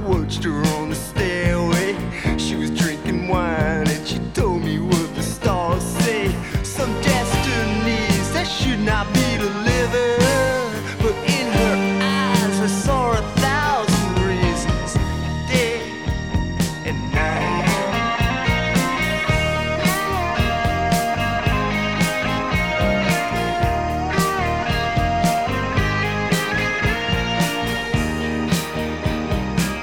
watched her on the stairway. She was drinking wine and she told me what the stars say. Some destinies that should not be